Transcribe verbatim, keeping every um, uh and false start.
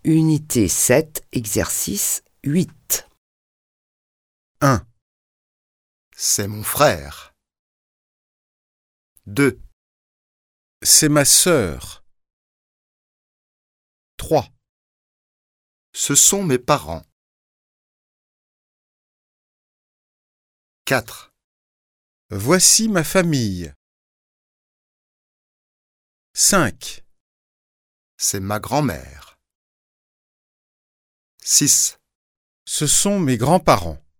Unité sept, exercice huit. un. C'est mon frère. deux. C'est ma sœur. trois. Ce sont mes parents. quatre. Voici ma famille. cinq. C'est ma grand-mère. six. Ce sont mes grands-parents.